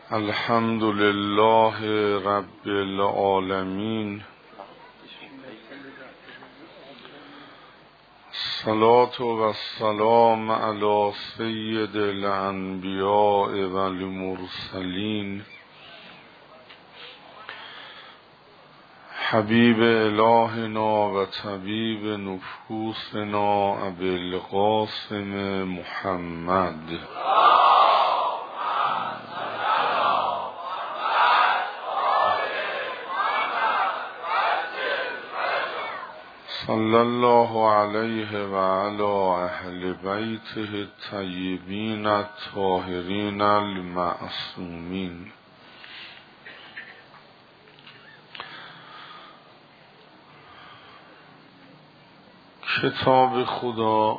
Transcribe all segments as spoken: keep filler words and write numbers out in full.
الحمد لله رب العالمین، الصلاة و السلام علی سید الانبیاء و المرسلین، حبیب الهنا و طبیب نفوسنا ابی القاسم محمد. صلی الله علیه و علی اهل بیته الطیبین الطاهرین المعصومین. کتاب خدا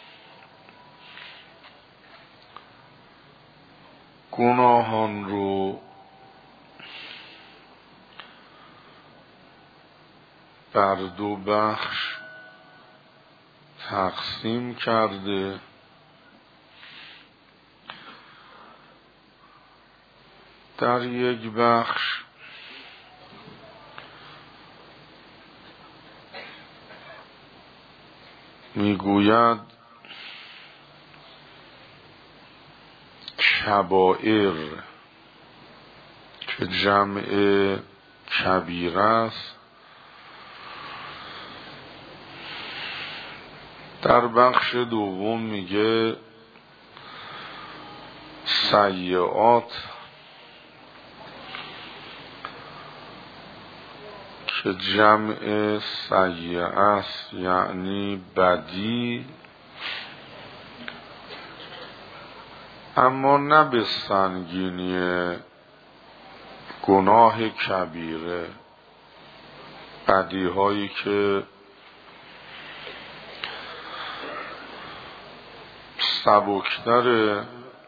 گناهان رو بر دو بخش تقسیم کرده. در یک بخش میگوید کبائر که جمع کبیره است. در بخش دوم میگه سیئات که جمع سیئه است، یعنی بدی، اما نه به سنگینی گناه کبیره، بدی هایی که سبکتره.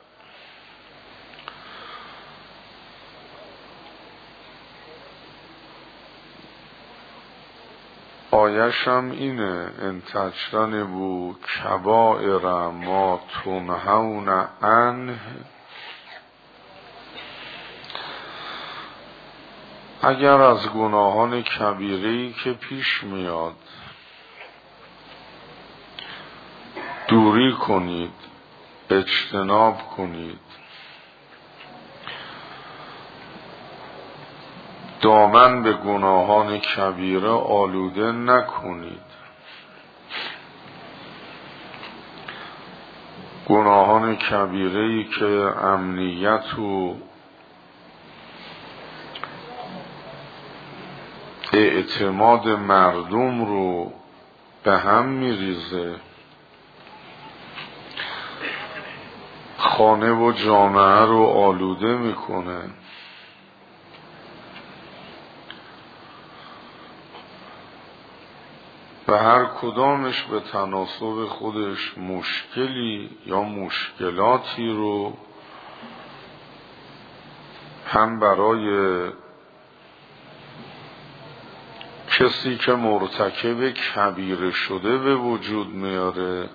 آیش هم اینه: ان تجتنبوا کبائر ما تنهون عنه. اگر از گناهان کبیره‌ای که پیش میاد دوری کنید، اجتناب کنید، دامن به گناهان کبیره آلوده نکنید. گناهان کبیره‌ای که امنیت و اعتماد مردم رو به هم میریزه، خانه و جامعه رو آلوده میکنه، و هر کدامش به تناسب خودش مشکلی یا مشکلاتی رو هم برای کسی که مرتکب کبیره شده به وجود میاره،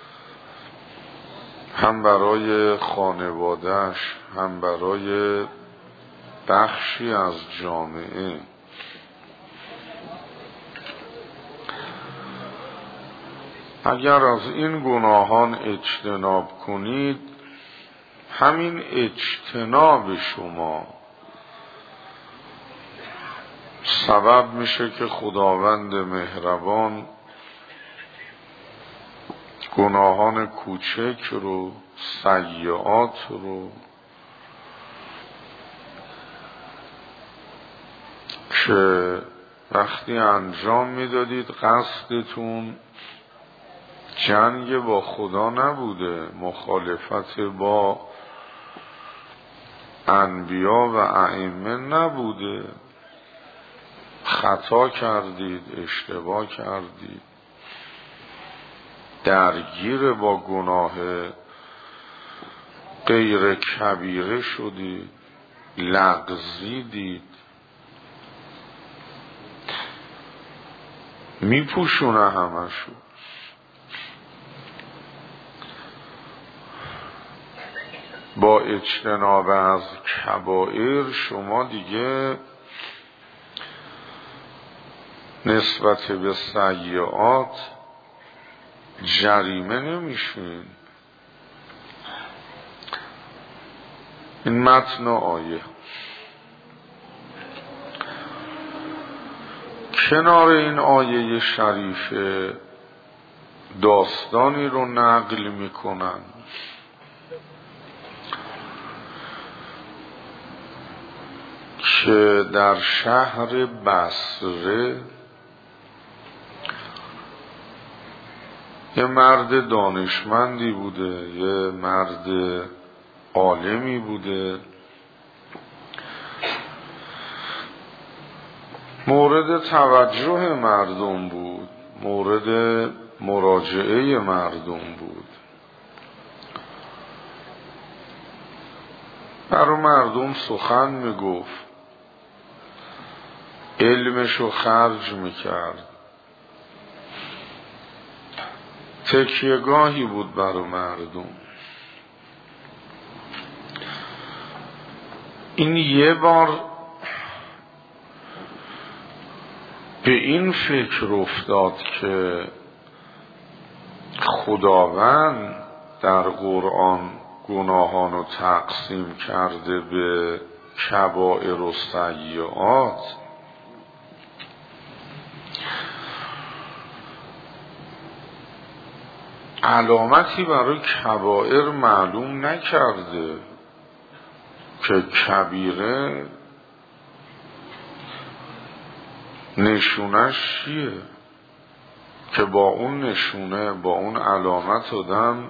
هم برای خانوادهش، هم برای بخشی از جامعه. اگر از این گناهان اجتناب کنید، همین اجتناب شما سبب میشه که خداوند مهربان گناهان کوچک رو، سیئات رو که وقتی انجام میدادید قصدتون جنگ با خدا نبوده، مخالفت با انبیا و ائمه نبوده، خطا کردید، اشتباه کردید، درگیر با گناه غیر کبیره شدید، لغزیدید، میپوشونه همشو. با اجتناب از کبائر شما دیگه نسبت به سیئات جریمه نمیشین. این متن آیه. کنار این آیه شریفه داستانی رو نقل میکنن که در شهر بصره یه مرد دانشمندی بوده، یه مرد عالمی بوده، مورد توجه مردم بود، مورد مراجعه مردم بود، برای مردم سخن میگفت، علمشو خرج میکرد، تکیهگاهی بود برای مردم. این یه بار به این فکر افتاد که خداوند در قرآن گناهان رو تقسیم کرده به کبائر و سیئات، علامتی برای کبائر معلوم نکرده که کبیره نشونش چیه که با اون نشونه، با اون علامت آدم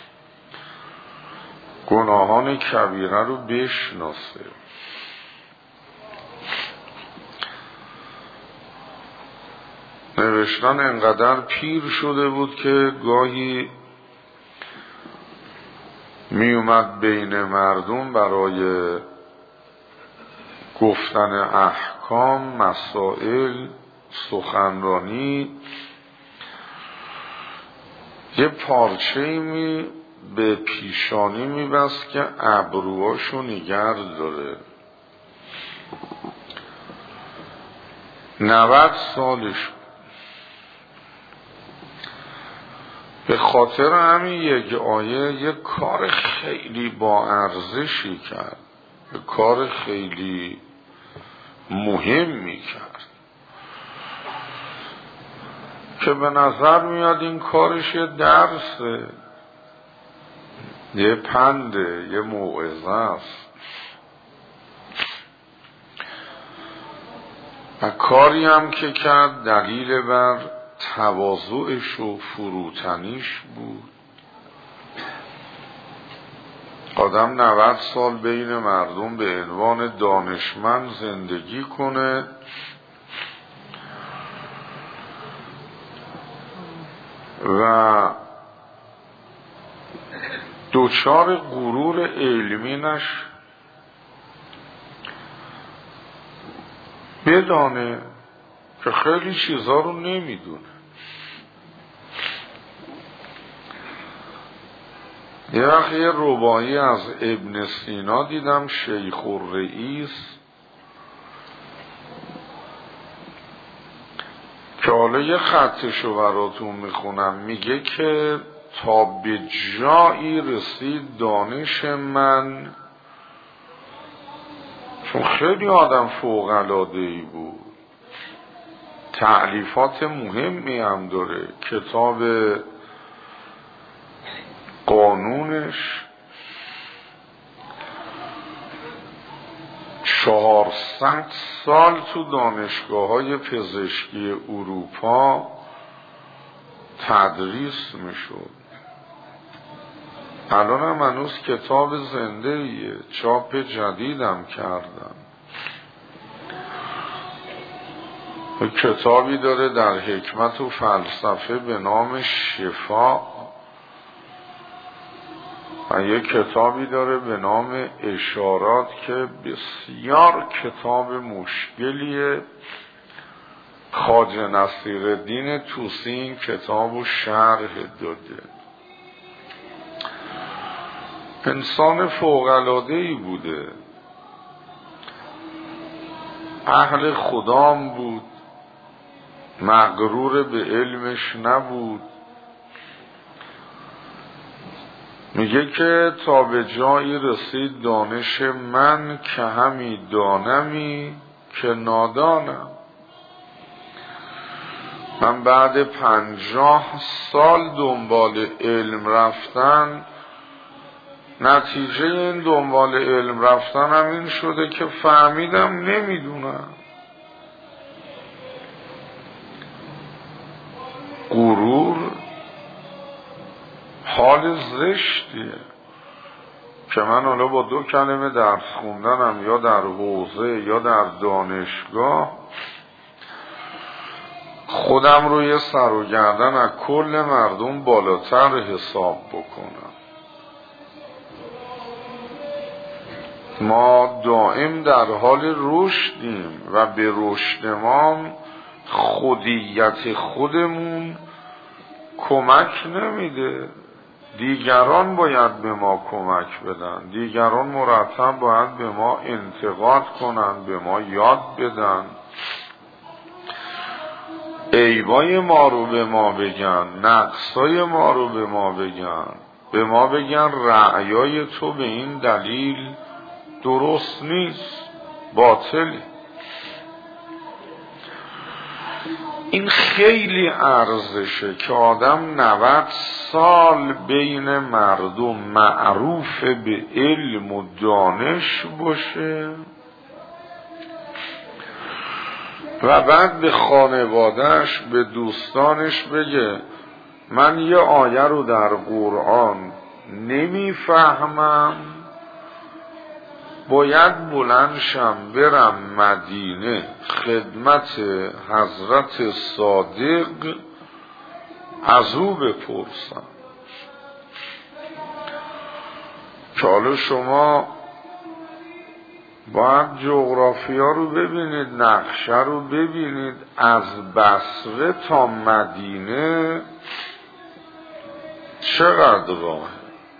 گناهان کبیره رو بشناسه. نوشتن انقدر پیر شده بود که گاهی می اومد بین مردم برای گفتن احکام، مسائل، سخنرانی، یه پارچه‌ای می به پیشانی می بست که ابروهاشو نگر داره. نود سالش به خاطر همین یک آیه یک کار خیلی با ارزشی کرد، یک کار خیلی مهمی کرد که به نظر میاد این کارش یه درسه، یه پنده، یه موعظه است. و کاری هم که کرد دلیل بر تواضعش و فروتنیش بود. آدم نود سال بین مردم به عنوان دانشمند زندگی کنه، و دوچار غرور علمی نش، بدانه که خیلی چیزا رو نمیدونه. یه وقت یه رباعی از ابن سینا دیدم، شیخ الرئیس، که حالا یه خطشو براتون میخونم. میگه که تا به جایی رسید دانش من، چون خیلی آدم فوق العاده‌ای بود، تألیفات مهمی هم داره، کتاب قانونش چهارصد سال تو دانشگاه های پزشکی اروپا تدریس میشد. الان هم هنوز کتاب زنده ایه، چاپ جدیدم کردن. کتابی داره در حکمت و فلسفه به نام شفا، و یک کتابی داره به نام اشارات که بسیار کتاب مشکلیه. خواجه نصیرالدین طوسی این کتاب رو شرح داده. انسان فوق‌العاده‌ای بوده، اهل خدام بود، مغرور به علمش نبود. میگه که تا به جایی رسید دانش من که همی دانمی که نادانم. من بعد پنجاه سال دنبال علم رفتن، نتیجه این دنبال علم رفتن هم این شده که فهمیدم نمیدونم. غرور حال زشتیه که من حالا با دو کلمه درس خوندنم یا در حوزه یا در دانشگاه خودم روی سر و گردن از کل مردم بالاتر حساب بکنم. ما دائم در حال رشدیم و به رشد ما خودیت خودمون کمک نمیده. دیگران باید به ما کمک بدن، دیگران مرتب باید به ما انتقاد کنن، به ما یاد بدن، عیبای ما رو به ما بگن، نقصای ما رو به ما بگن، به ما بگن رأیای تو به این دلیل درست نیست، باطلی. این خیلی ارزشه که آدم نود سال بین مردم معروف به علم و دانش باشه و بعد به خانوادهش، به دوستانش بگه من یه آیه رو در قرآن نمیفهمم، باید بلندشم برم مدینه خدمت حضرت صادق از او بپرسم. که حالا شما باید جغرافیا رو ببینید، نقشه رو ببینید، از بصره تا مدینه چقدر راهه؟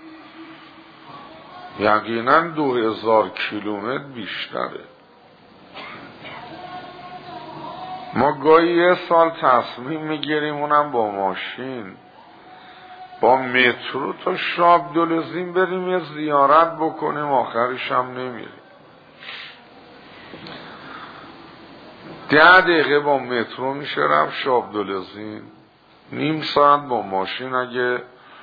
یقینا دو هزار کیلومتر بیشتره. ما گاهی یه سال تصمیم میگیریم اونم با ماشین با مترو تا شاب دلزین بریم یه زیارت بکنیم، آخرش هم نمیریم. ده دقیقه با مترو میشه رفت شاب دلزین، نیم ساعت با ماشین اگه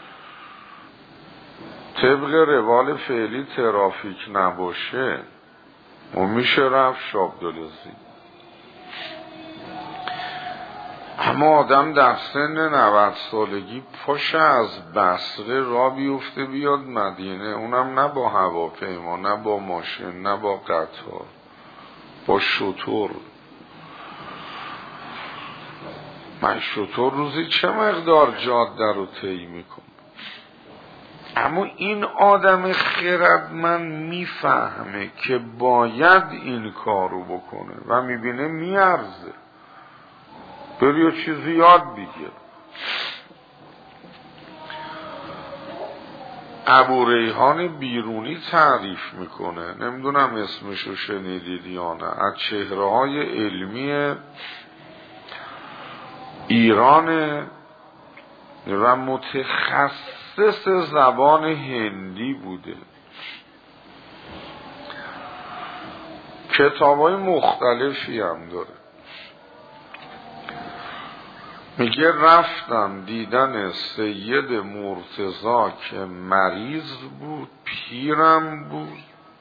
طبق روال فعلی ترافیک نباشه و میشه رفت شاب دلزین. اما آدم در سن نود سالگی پاشه از بصره را بیفته بیاد مدینه، اونم نه با هواپیما، نه با ماشین، نه با قطار، با شتر. من شتر روزی چه مقدار جاده رو طی میکنم. اما این آدم خردمند میفهمه که باید این کارو بکنه و میبینه میارزه، بری و چیزی یاد بگیر. ابو ریحان بیرونی تعریف میکنه، نمیدونم اسمشو شنیدید یا نه، از چهره های علمی ایران و متخصص زبان هندی بوده، کتابای مختلفی هم داره. میگه رفتم دیدن سید مرتضی که مریض بود، پیرم بود،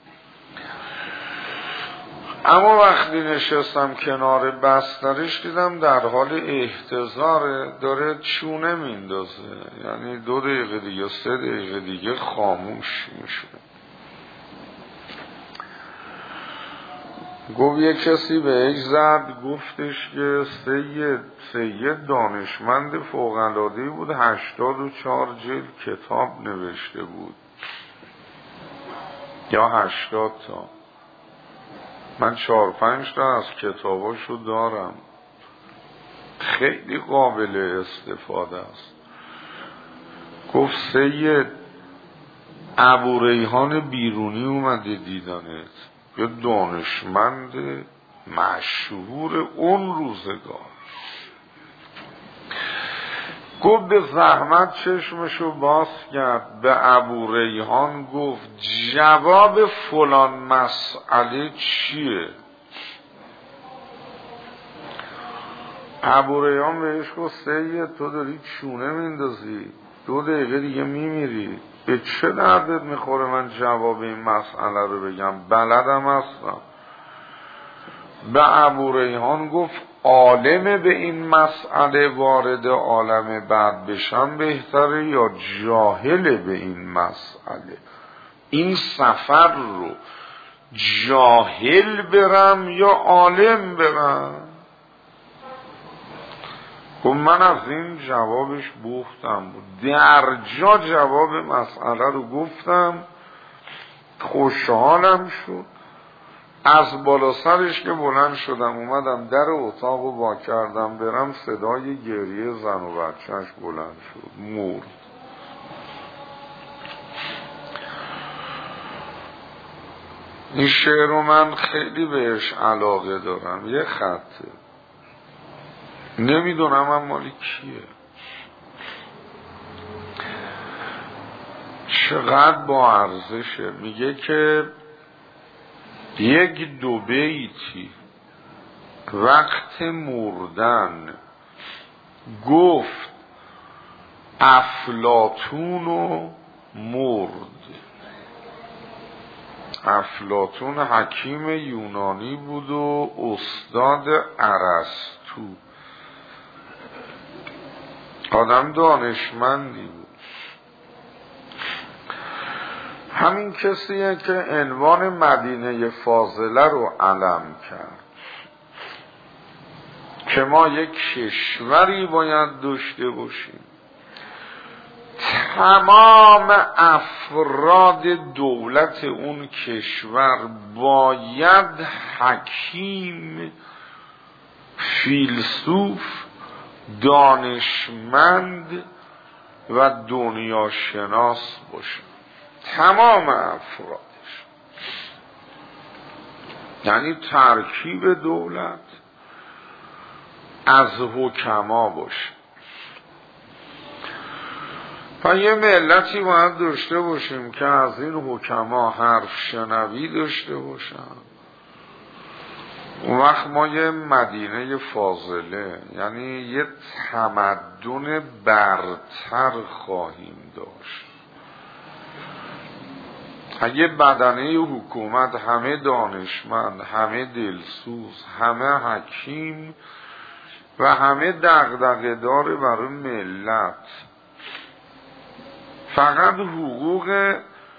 اما وقتی نشستم کنار بسترش دیدم در حال احتضاره، داره چونه میندازه، یعنی دو دقیقه دیگه سه دقیقه دیگه خاموش میشه. گفت یه کسی بهش زد، گفتش که سید سید دانشمند فوق‌العاده‌ای بود، هشتاد و چهار جلد کتاب نوشته بود یا هشتاد تا. من چهار پنج تا از کتاباشو دارم، خیلی قابل استفاده است. گفت سید ابو ریحان بیرونی اومده دیدنت، یه دانشمند مشهور اون روزگار. گفت به زحمت چشمشو باز کرد، به ابو ریحان گفت جواب فلان مسئله چیه؟ ابو ریحان بهش گفت سید تو داری چونه میندازی، دو دقیقه دیگه میمیری، به چه دردت میخوره من جواب این مسئله رو بگم؟ بلدم هستم. به ابو ریحان گفت عالم به این مسئله وارد عالم بعد بشم بهتره یا جاهل به این مسئله؟ این سفر رو جاهل برم یا عالم برم؟ خب من از این جوابش بختم، در جا جواب مسئله رو گفتم، خوشحالم شد. از بالا سرش که بلند شدم اومدم در اتاق رو وا کردم برم، صدای گریه زن و بچهش بلند شد، مرد. این شعر رو من خیلی بهش علاقه دارم، یه خطه، نمیدونم هم مالی کیه. چقدر با ارزشه. میگه که یک دو بیتی وقت مردن گفت افلاطون و مرد. افلاطون حکیم یونانی بود و استاد ارسطو، آدم دانشمندی بود. همین کسیه که عنوان مدینه فاضله رو علم کرد که ما یک کشوری باید داشته باشیم تمام افراد دولت اون کشور باید حکیم، فیلسوف، دانشمند و دنیا شناس باشه، تمام افرادش. یعنی ترکیب دولت از حکما باشه. و یه ملتی باید داشته باشیم که از این حکما حرف شنوی داشته باشن. اون وقت ما یه مدینه فاضله، یعنی یه تمدن برتر خواهیم داشت. اگه بدنه حکومت همه دانشمند، همه دلسوز، همه حکیم و همه دغدغه دار برای ملت، فقط حقوق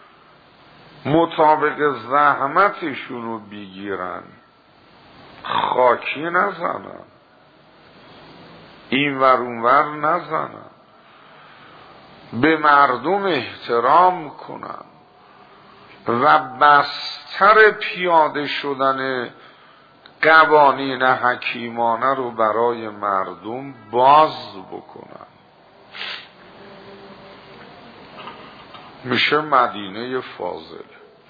مطابق زحمتشون رو بگیرن، خاکی نزنن، این ور اون ور نزنن، به مردم احترام کنن و بستر پیاده شدن قوانین حکیمانه رو برای مردم باز بکنن، میشه مدینه فاضله.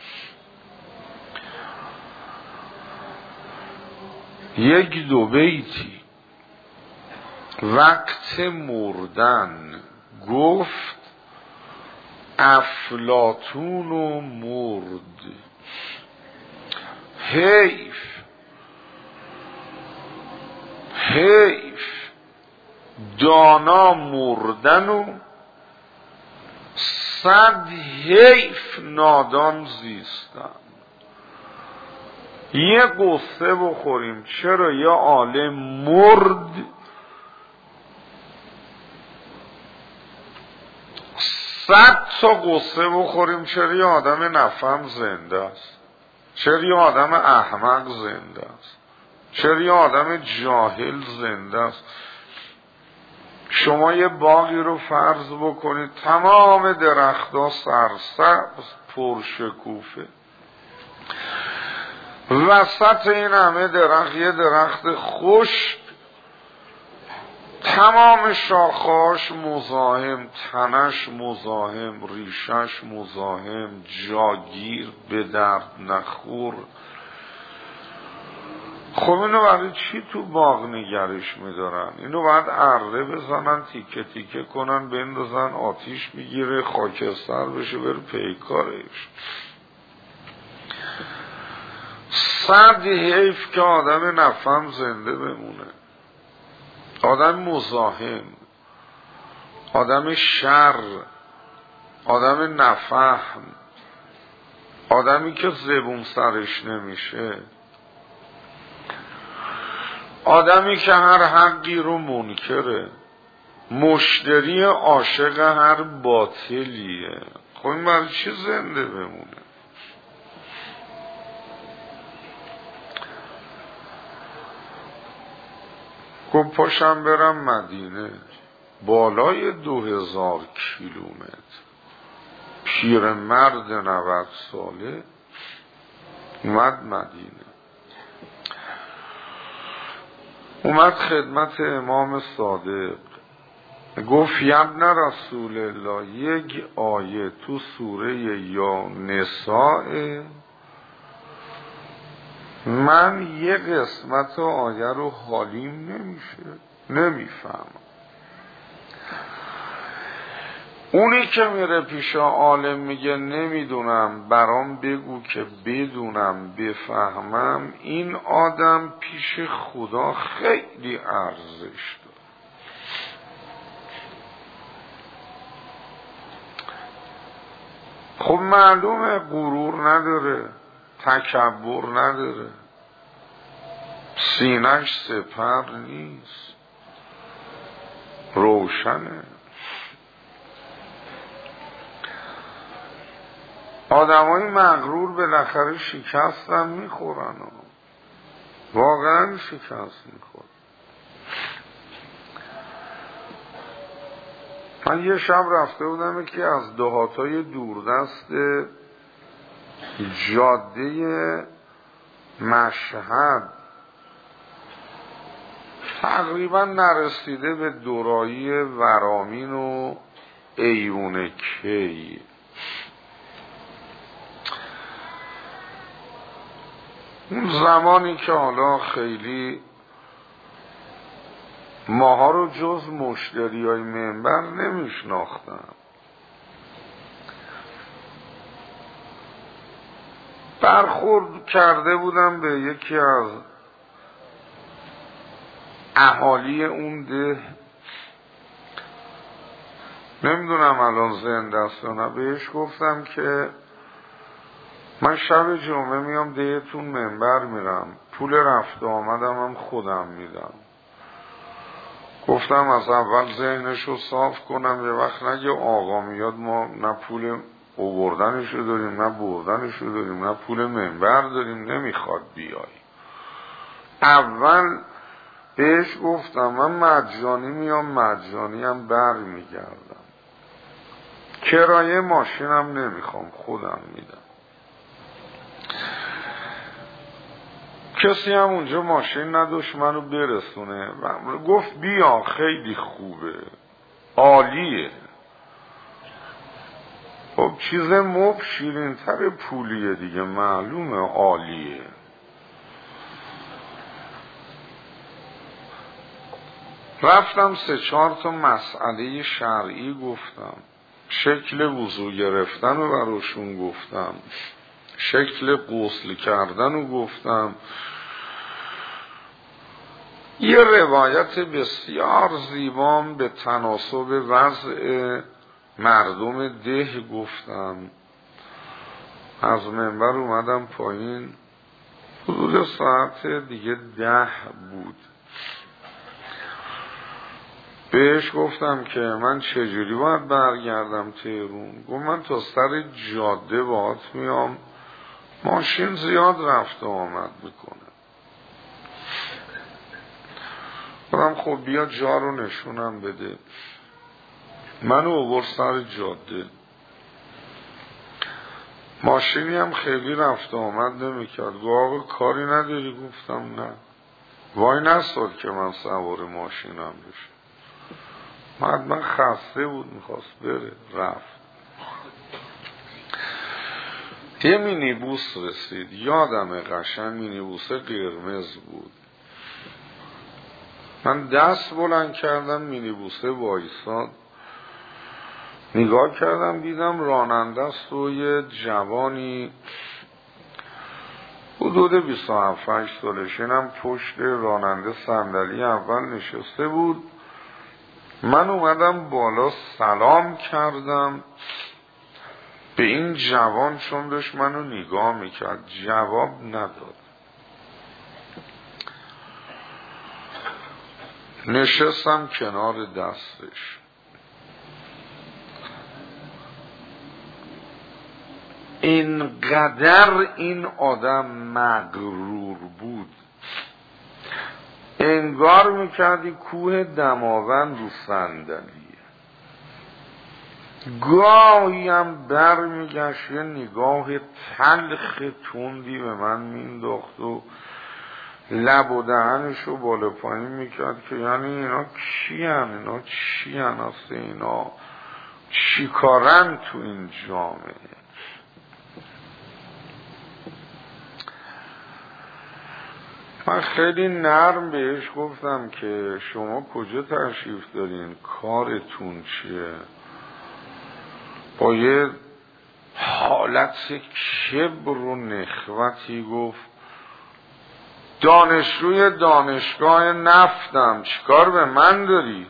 یک دو بیتی وقت مردن گفت افلاطون و مرد. حیف حیف دانا مردن و صد حیف نادان زیستن. یه قصه بخوریم چرا یه عالم مرد، صد تا قصه بخوریم چرا یه آدم نفهم زنده است، چرا یه آدم احمق زنده است، چرا یه آدم جاهل زنده است. شما یه باغی رو فرض بکنید تمام درخت‌ها سرسبز پرشکوفه، وسط این همه درخت یه درخت خشک تمام شاخاش مزاحم، تنش مزاحم، ریشش مزاحم، جاگیر، به درد نخور. خب اینو برای چی تو باغ نگرش میدارن؟ اینو باید اره بزنن، تیکه تیکه کنن، بندازن آتیش میگیره، خاکستر بشه، بره پیکارش. صد حیف که آدم نفهم زنده بمونه، آدم مزاحم، آدم شر، آدم نفهم، آدمی که زبون سرش نمیشه، آدمی که هر حقی رو منکره، مشتری عاشق هر باطلیه. خب این برای چی زنده بمونه؟ گفت پاشم برم مدینه، بالای دو هزار کیلومتر. پیرمرد نود ساله اومد مدینه، اومد خدمت امام صادق، گفت یبن رسول الله، یک آیه تو سوره یا نساء، من یه قسمت آیه رو حالیم نمیشه، نمیفهمم. اونی که میره پیش عالم میگه نمیدونم، برام بگو که بدونم بفهمم، این آدم پیش خدا خیلی ارزش داره. خب معلومه غرور نداره، تکبر نداره، سینه‌اش سپر نیست، روشنه. آدمای مغرور بالاخره شکست هم میخورن، واقعا شکست میخورن. من یه شب رفته بودم یکی از دهاتای دوردست جاده مشهد، تقریبا نرسیده به دورایی ورامین و ایون کی. اون زمانی که حالا خیلی ماها رو جز مشتری های منبر نمیشناختم، برخورد کرده بودم به یکی از اهالی اون ده، نمیدونم الان زنده است یا نه، بهش گفتم که من شب جمعه میام دهتون منبر میرم، پول رفت آمدم هم خودم میدم. گفتم از اول ذهنشو صاف کنم، یه وقت نگه آقا میاد ما نه پول اووردنشو داریم نه بردنشو داریم نه پول منبر داریم، نمیخواد بیای. اول بهش گفتم من مجانی میام مجانی هم بر میگردم، کرایه ماشینم نمیخوام خودم میدم. کسی هم اونجا ماشین نداشت منو برسونه، گفت بیا خیلی خوبه عالیه. خب چیز مب شیرین تر پولیه دیگه، معلومه عالیه. رفتم سه چهار تا مسئله شرعی گفتم، شکل وضو گرفتن رو براشون گفتم، شکل غسل کردن رو گفتم، یه روایت بسیار زیبام به تناسب وضع مردم ده گفتم. از منبر اومدم پایین، حدود ساعت دیگه ده بود. بهش گفتم که من چجوری باید برگردم تهرون؟ گفت من تا سر جاده باهات میام، ماشین زیاد رفت و آمد میکنه. گفتم خب بیا جا رو نشونم بده. منو آورد سر جاده، ماشینی هم خیلی رفت و آمد نمیکرد. گفت آقا کاری نداری؟ گفتم نه. وای نستاد که من سوار ماشینم بشه. من خسته بود میخواست بره، رفت. یه مینیبوس رسید، یادم قشنگ مینیبوس قرمز بود. من دست بلند کردم، مینیبوسه وایساد، نگاه کردم دیدم راننده است و یه جوانی حدود بیست و هفت سالشینم پشت راننده صندلی اول نشسته بود. من اومدم بالا سلام کردم به این جوان، چون داشت منو نگاه میکرد، جواب نداد. نشستم کنار دستش. اینقدر این آدم مغرور بود، انگار میکردی کوه دماوند رو صندلیه. گاهی هم بر میگشت یه نگاه تلخ تندی به من مینداخت و لب و دهنشو بالا پایین میکرد که یعنی اینا کی هن؟ اینا چی هن؟ اصلا اینا چی کارن تو این جامعه؟ من خیلی نرم بهش گفتم که شما کجا تشریف دارین؟ کارتون چیه؟ با یه حالت کبر و نخوتی گفت دانشجوی دانشگاه نفتم، چیکار به من داری؟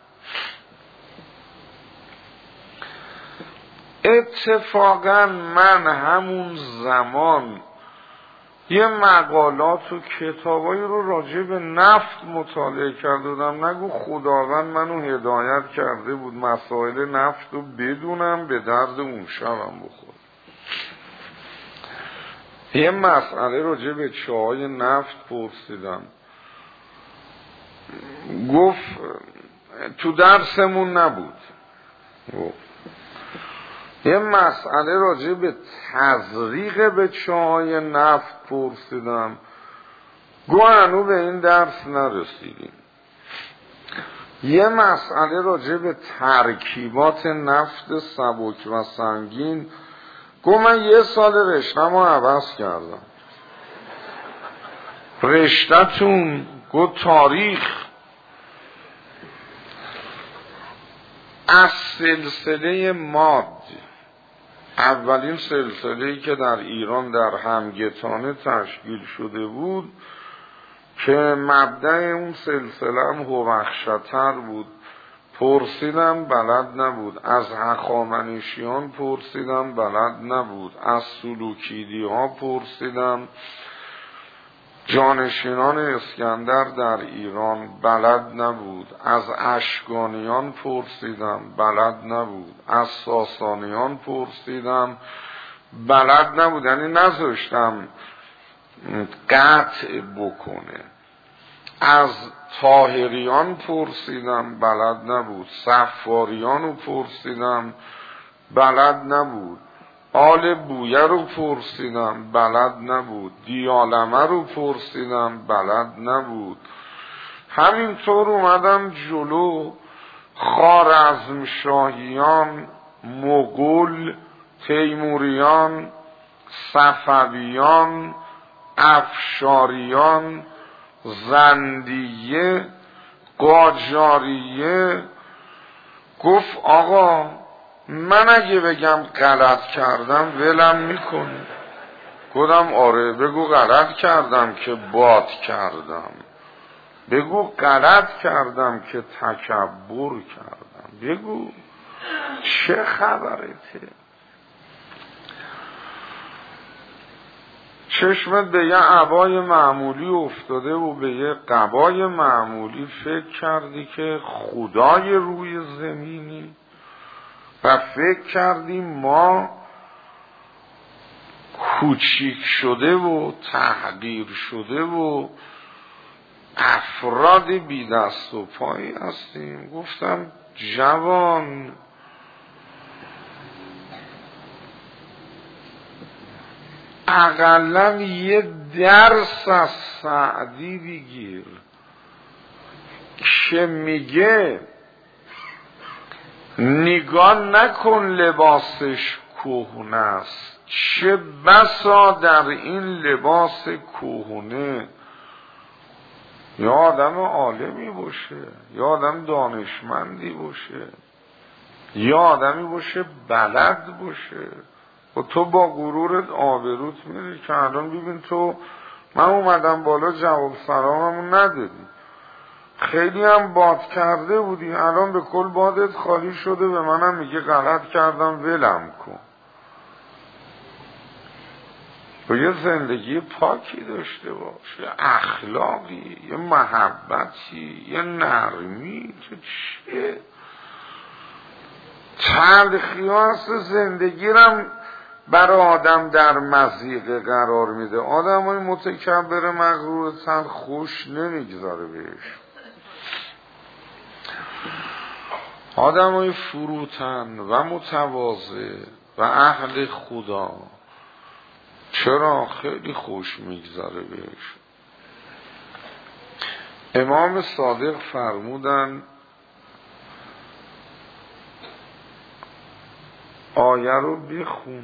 اتفاقا من همون زمان یه مقالات و کتابایی رو راجع به نفت مطالعه کرده بودم. نگو خداوند منو هدایت کرده بود مسائل نفت رو بدونم، به درد اون شبم بخور. یه مسئله راجع به چاهای نفت پرسیدم، گفت تو درسمون نبود. گفت یه مسئله راجع به تزریق به چاهای نفت پرسیدم، گوه هنو به این درس نرسیدیم. یه مسئله راجع به ترکیبات نفت سبک و سنگین، گوه من یه سال رشته‌مو عوض کردم. رشته‌تون؟ گوه تاریخ. از سلسله ماد، اولین سلسله‌ای که در ایران در همگتانه تشکیل شده بود که مبدأ اون سلسله هم هوخشتر بود، پرسیدم بلد نبود. از هخامنشیان پرسیدم بلد نبود. از سلوکیدی ها پرسیدم. جانشینان اسکندر در ایران بلد نبود. از اشکانیان پرسیدم بلد نبود. از ساسانیان پرسیدم بلد نبود. یعنی نذاشتم قطع بکنه. از طاهریان پرسیدم بلد نبود. صفاریان رو پرسیدم بلد نبود. آل بویه رو پرسیدم بلد نبود. دیالمه رو پرسیدم بلد نبود. همینطور اومدم جلو. خوارزمشاهیان، مغول، تیموریان، صفویان، افشاریان، زندیه، قاجاریه. گفت آقا من اگه بگم غلط کردم ولم میکنی؟ گفتم آره بگو غلط کردم که باد کردم، بگو غلط کردم که تکبر کردم، بگو چه خبرته؟ چشمت به یه عبای معمولی افتاده و به یه قبای معمولی فکر کردی که خدای روی زمینی و فکر کردی ما کوچیک شده و تحقیر شده و افراد بی دست و پایی هستیم. گفتم جوان اقلن یه درس از سعدی بگیر که میگه نگاه نکن لباسش کهنه است، چه بسا در این لباس کهنه یا آدم عالمی باشه، یا آدم دانشمندی باشه، یا آدمی باشه بلد باشه و تو با غرورت آبروت میری که الان ببین تو، من اومدم بالا جواب سلاممون ندادی، خیلی هم باد کرده بودی، الان به کل بادت خالی شده، به منم میگه غلط کردم ولم کن. و یه زندگی پاکی داشته باش، یه اخلاقی، یه محبتی، یه نرمی، تو چیه؟ تلخی ها هست زندگی رم برای آدم در مضیقه قرار میده. آدم های متکبر مغرور تلخ خوش نمیگذاره بهش. آدم های فروتن و متواضع و اهل خدا چرا خیلی خوش میگذاره بهش. امام صادق فرمودن آیه رو بخون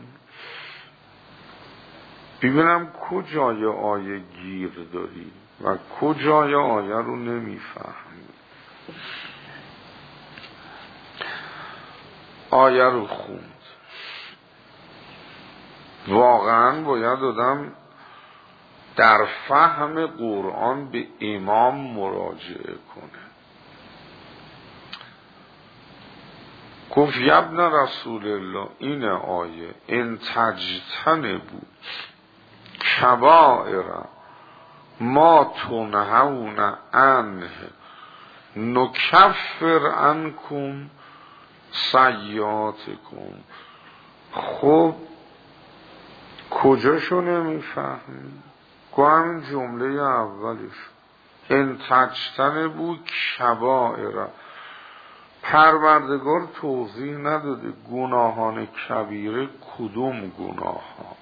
ببینم کجای آیه گیر داری و کجای آیه رو نمیفهمی. آیه رو خوند. واقعا باید آدم در فهم قرآن به امام مراجعه کنه. گفت یبن رسول الله، این آیه ان تجتنبوا کبائر ما تنهون عنه نکفر عنکم سیئاتکم. خب کجاشو نمیفهمی؟ که همین جمله اولش ان تجتنبوا کبائر، پروردگار توضیح نداده گناهان کبیره کدوم گناهان.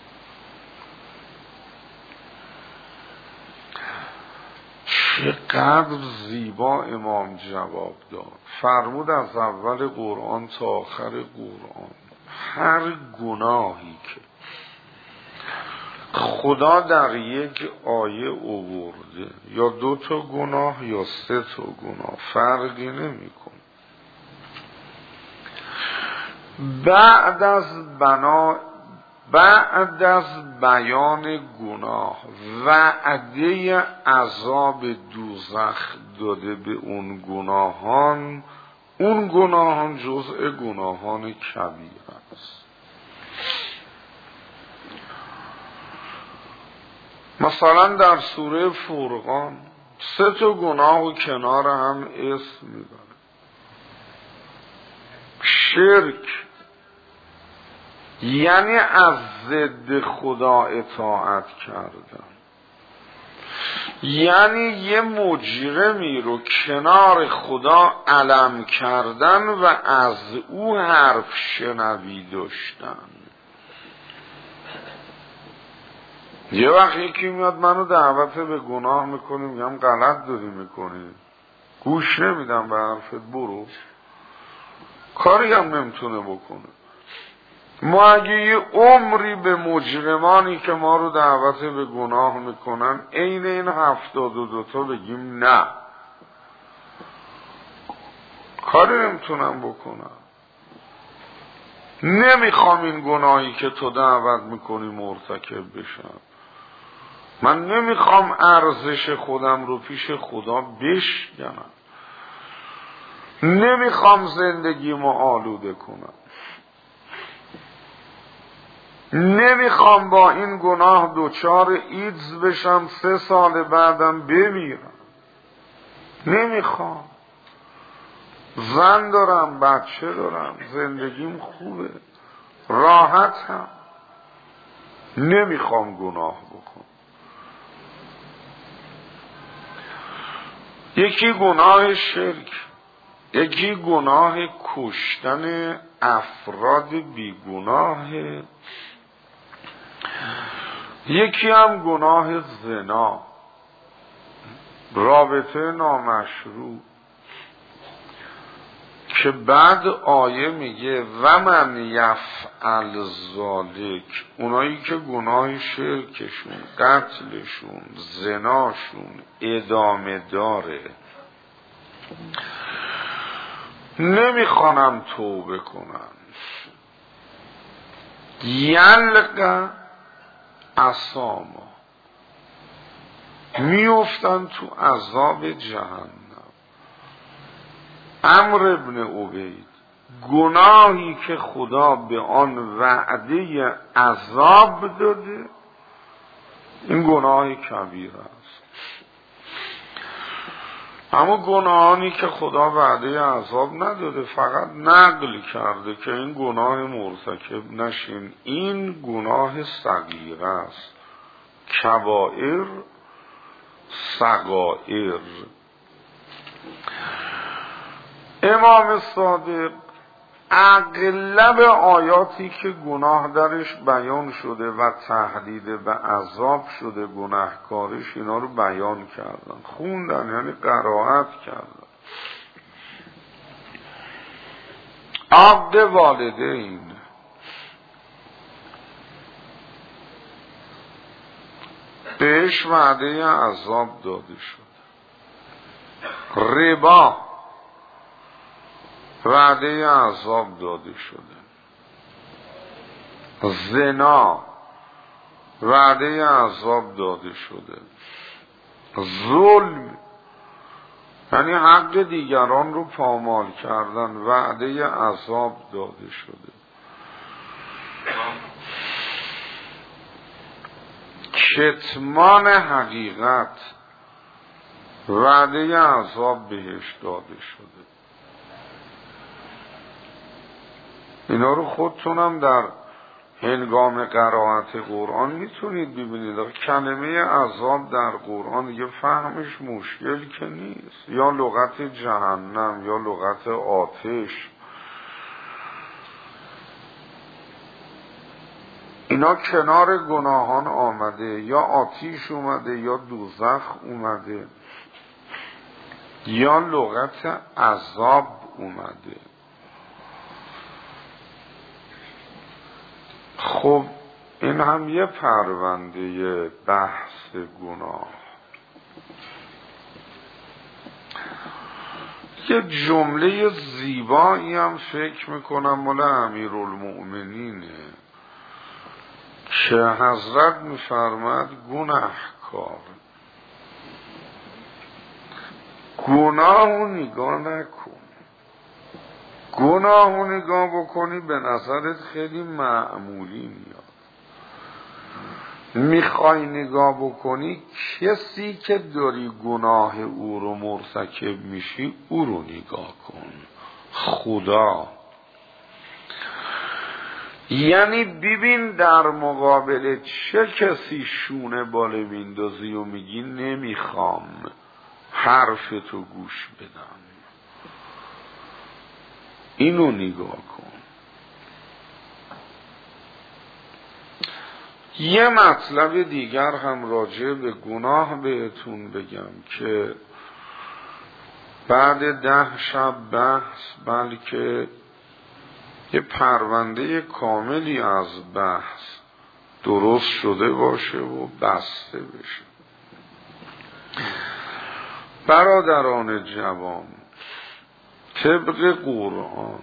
چقدر زیبا امام جواب داد. فرمود از اول قرآن تا آخر قرآن هر گناهی که خدا در یک آیه آورده، یا دو تا گناه یا سه تا گناه، فرقی نمی‌کنه، بعد از بنا بعد از بیان گناه وعده عذاب دوزخ داده به اون گناهان، اون گناهان جزء گناهان کبیر است. مثلا در سوره فرقان سه تا گناه و کنار هم اسم میبره. شرک یعنی از ضد خدا اطاعت کردن، یعنی یه مجرمی رو کنار خدا علم کردن و از او حرف شنوی داشتن. یه وقت یکی میاد منو دعوت به گناه میکنی، میگم غلط داری میکنی، گوش نمیدم به حرفت، برو، کاری هم نمیتونه بکنه. ما اگه یه عمری به مجرمانی که ما رو دعوت به گناه میکنن عین این هفتاد و دوتا بگیم نه، کاری نمیتونم بکنم، نمیخوام این گناهی که تو دعوت میکنی مرتکب بشم، من نمیخوام ارزش خودم رو پیش خدا بشکنم، نمیخوام زندگیمو آلوده کنم، نمیخوام با این گناه دوچار ایدز بشم سه سال بعدم بمیرم، نمیخوام، زن دارم، بچه دارم، زندگیم خوبه، راحتم، نمیخوام گناه بکنم. یکی گناه شرک، یکی گناه کشتن افراد بیگناه، یکی هم گناه زنا، رابطه نامشروع که بعد آیه میگه و من یفعل ذالک، اونایی که گناه شرکشون، قتلشون، زناشون ادامه داره، نمیخوانم توبه کنن، یلق عصاما، میافتن تو عذاب جهنم. عمرو ابن عبید، گناهی که خدا به آن وعده عذاب داده، این گناه کبیر است. اما گناهانی که خدا وعده عذاب نداده، فقط نقل کرده که این گناه مرتکب نشین، این گناه صغیر است. کبائر، صغائر. امام صادق اغلب آیاتی که گناه درش بیان شده و تهدید به عذاب شده گناهکارش، اینا رو بیان کردن، خوندن، یعنی قرائت کردن. عقد والدین، بهش وعده عذاب داده شد. ربا، وعده عذاب داده شده. زنا، وعده عذاب داده شده. ظلم، یعنی حق دیگران رو پامال کردن، وعده عذاب داده شده. کتمان حقیقت، وعده عذاب بهش داده شده. اینا رو خودتونم در هنگام قرائت قرآن میتونید ببینید. کلمه عذاب در قرآن دیگه فهمش مشکل که نیست، یا لغت جهنم یا لغت آتش، اینا کنار گناهان آمده، یا آتیش اومده یا دوزخ اومده یا لغت عذاب اومده. خب این هم یه پرونده بحث گناه. یه جمله زیبایی هم فکر میکنم مال امیرالمؤمنینه که حضرت میفرماد گناهکار گناهو نگاه نکن. گناهو نگاه بکنی به نظرت خیلی معمولی میاد. میخوای نگاه بکنی کسی که داری گناه او رو مرتکب میشی او رو نگاه کن، خدا. یعنی ببین در مقابل چه کسی شونه بالا میندازی و میگی نمیخوام حرفتو گوش بدم، اینو نگاه کن. یه مطلب دیگر هم راجع به گناه بهتون بگم که بعد ده شب بحث، بلکه یه پرونده کاملی از بحث درست شده باشه و بسته بشه. برادران جوان، طبق قرآن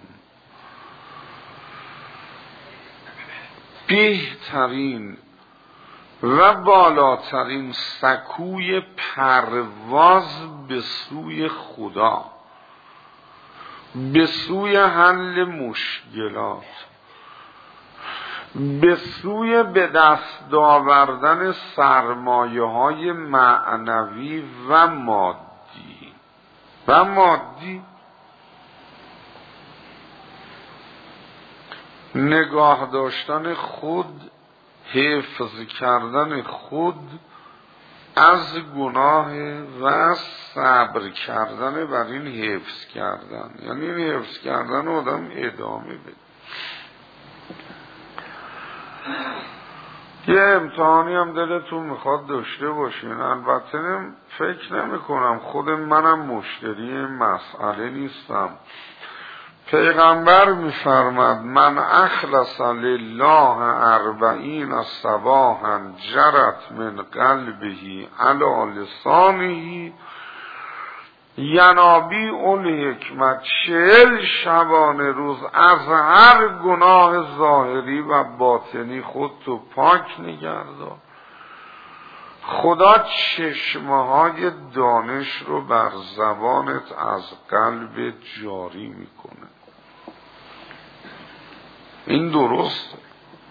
بهترین و بالاترین سکوی پرواز به سوی خدا، به سوی حل مشکلات، به سوی به دست آوردن سرمایه های معنوی و مادی و مادی نگاه داشتن خود، حفظ کردن خود از گناه و صبر کردن بر این حفظ کردن، یعنی این حفظ کردن آدم ادامه بده. یه امتحانی هم دلتون میخواد داشته باشین. البته فکر نمی کنم، خود منم مشتری مسئله نیستم، پیغمبر میفرماد من اخلص لله اربعین صباحا جرت من قلبه علی لسانه ینابی اول حکمت، چهل شبانه روز از هر گناه ظاهری و باطنی خودتو پاک نگردار. خدا چشمه های دانش رو بر زبانت از قلب جاری میکنه. این درسته،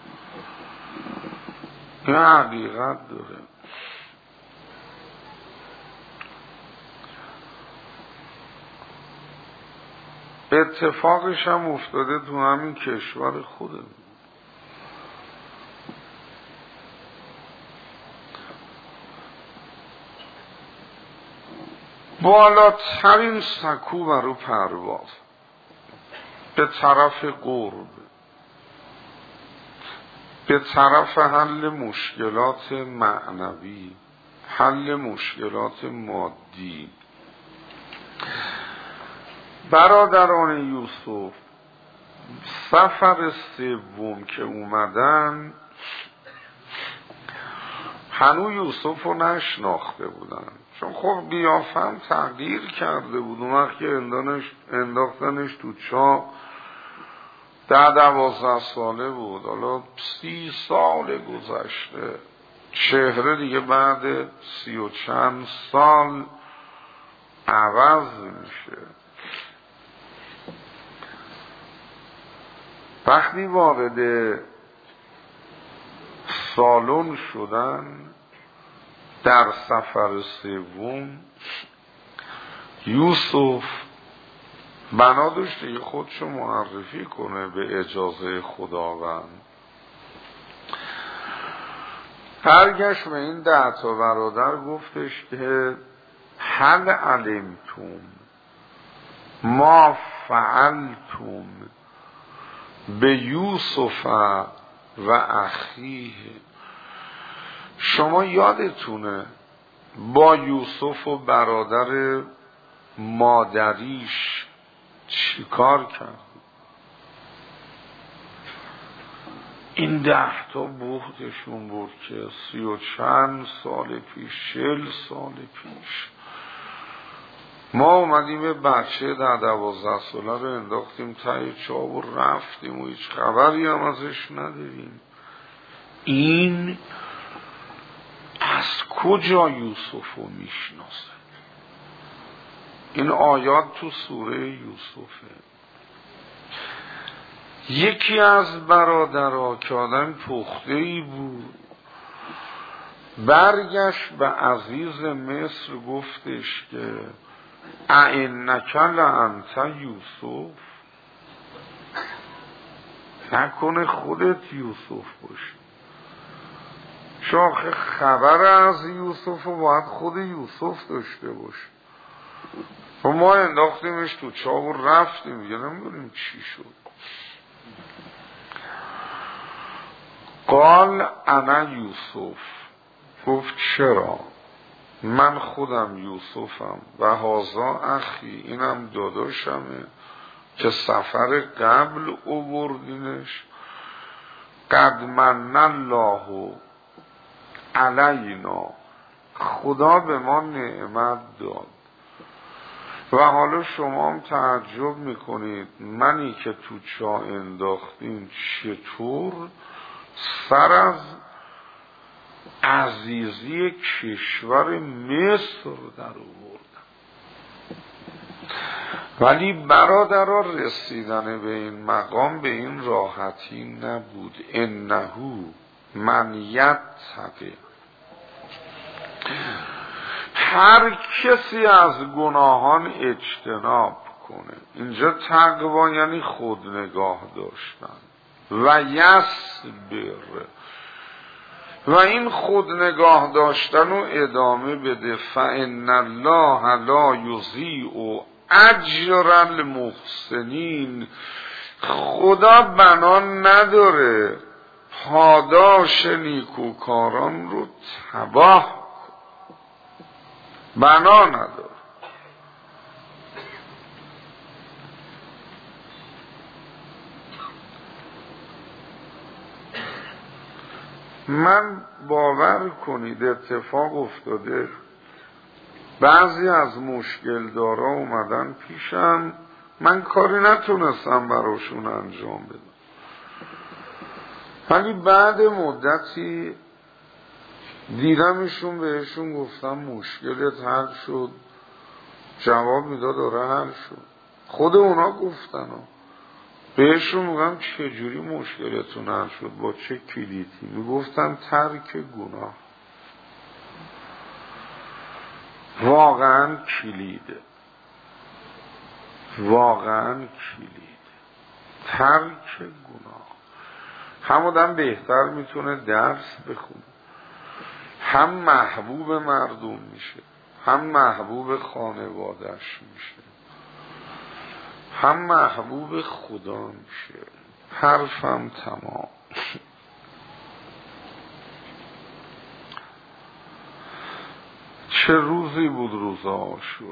این حقیقت داره. اتفاقش هم افتاده تو همین کشور خودمون. بالاترین سکو برو پرواز به طرف قرب، به طرف حل مشکلات معنوی، حل مشکلات مادی. برادران یوسف سفر سوم که اومدن هنوز یوسف رو نشناخته بودن، چون خب قیافه‌ام تغییر کرده بود. اون وقت که انداختنش تو چاه ده دوازده ساله بود، حالا سی سال گذشته، چهره دیگه بعد سی و چند سال عوض میشه. وقتی وارد سالن شدن در سفر سوم، یوسف بنا داشت دیگه خودشو معرفی کنه به اجازه خداوند. برگشت به این ده تا برادر گفتش که هل علمتم ما فعلتم به یوسف و اخیه، شما یادتونه با یوسف و برادر مادریش چی کار کرد؟ این ده تا بختشون بود که سی و چند سال پیش، چل سال پیش ما اومدیم بچه در دوازده ساله رو انداختیم تای چاه و رفتیم و هیچ خبری هم ازش نداریم. این از کجا یوسف رو میشناسه؟ این آیات تو سوره یوسفه. یکی از برادرها که آدم پخته‌ای بود برگشت به عزیز مصر گفتش که ائنک لانت یوسف، نکنه خودت یوسف باشی. شاخه خبر از یوسف و باید خود یوسف داشته باشه. و ما انداختیمش تو چاه و رفتیم دیگه، نمیدونیم چی شد. قال انا یوسف، گفت چرا؟ من خودم یوسفم و هازا اخی، اینم داداشمه که سفر قبل اووردینش. قد من الله علینا، خدا به ما نعمت داد. و حالا شما هم تعجب میکنید منی که تو چاه انداختیم چطور سر از عزیزی کشور مصر در آوردم. ولی برادرها رسیدن به این مقام به این راحتی نبود. انهو من یتقی، هر کسی از گناهان اجتناب کنه. اینجا تقوا یعنی خود نگاه داشتن. و یصبر، و این خود نگاه داشتن و ادامه بده. فان الله لا یضیع اجر المحسنین، خدا بنا نداره پاداش نیکوکاران رو تباه، بنا نداره. من باور کنید اتفاق افتاده بعضی از مشکل دارا اومدن پیشم، من کاری نتونستم براشون انجام بدم، ولی بعد مدتی دیدمشون، بهشون گفتم مشکلت حل شد، جواب میداد داره حل شد. خود اونا گفتن بهشون میگم چجوری مشکلتون حل شد، با چه کلیدی؟ میگفتن ترک گناه. واقعا کلیده، واقعا کلیده ترک گناه. هم آدم بهتر میتونه درس بخونه، هم محبوب مردم میشه، هم محبوب خانوادهش میشه، هم محبوب خدا میشه. حرفم تمام. چه روزی بود روز عاشورا،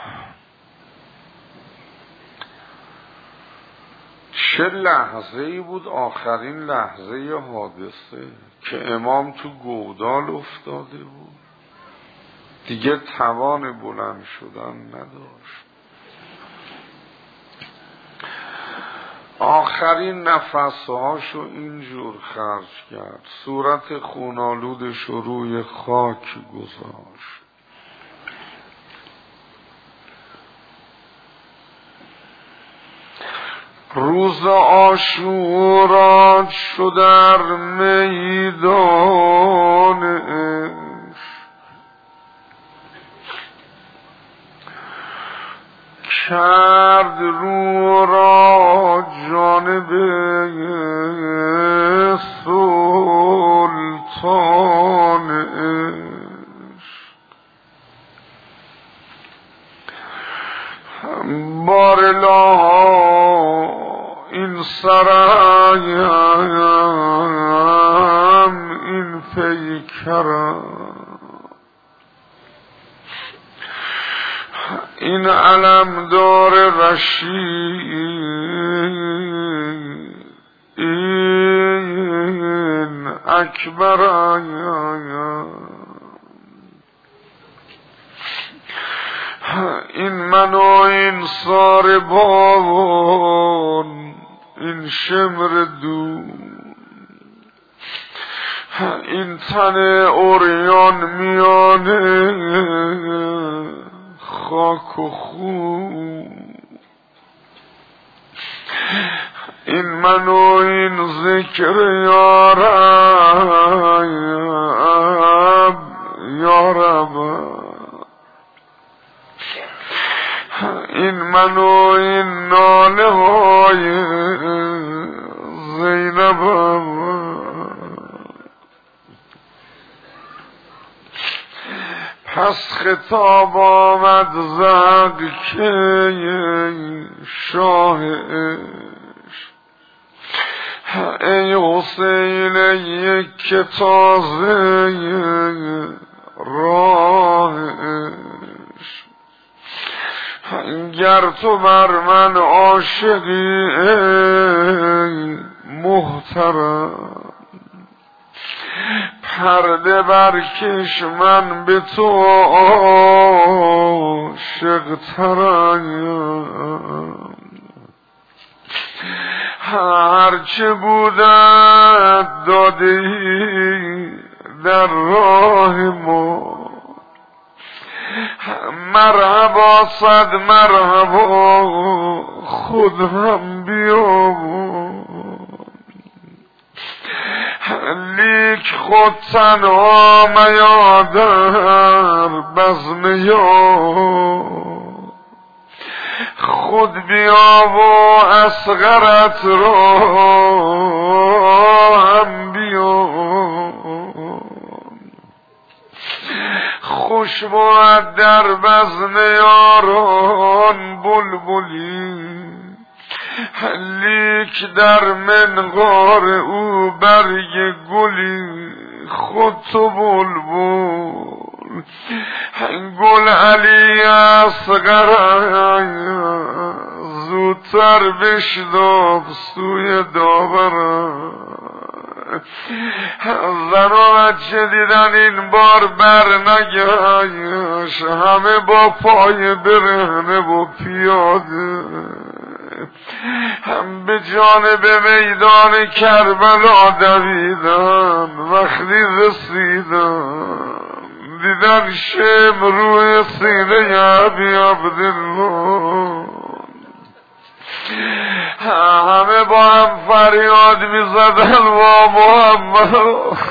چه لحظه‌ای بود، آخرین لحظه حادثه که امام تو گودال افتاده بود، دیگه توان بلند شدن نداشت. آخرین نفسهاشو اینجور خرج کرد، صورت خونالودش رو روی خاک گذاشت. روز عاشورا شد در میدان عشق، کرد رو را جانب سلطان عشق. بارلا این سرایم این پیکرم، این علمدار رشید، این اکبرم، این من و این ساربان، این شمر دون، این تن اوریان میانه خاک و خون، این من و این ذکر یارب یارب، این من و این ناله های زینبم. پس خطاب آمد زد که شاه عشق، ای حسین یک تازه راه عشق، گر تو بر من عاشقی ای محترم، پرده برکش من به تو عاشق ترم. هرچه بودت دادی در راه ما، مرحبا صد مرحبا خود هم بیا، لیک خود تنها میا در بزم یار، خود بیا و اصغرت را هم بیا. خوش بود در بزم یاران بلبلی، لیک در منقار او برگ گلی، خود تو بلبل گل علی اصغر، زودتر بشتاب سوی داورم، زن و بچه دیدن این بار بر نگشت، همه با پای برهنه و پیاده هم به جانب میدان کربلا دویدن. وقتی رسیدن دیدن شم روی سینه ابی عبدالله، همه با هم فریاد می زدن وا محمد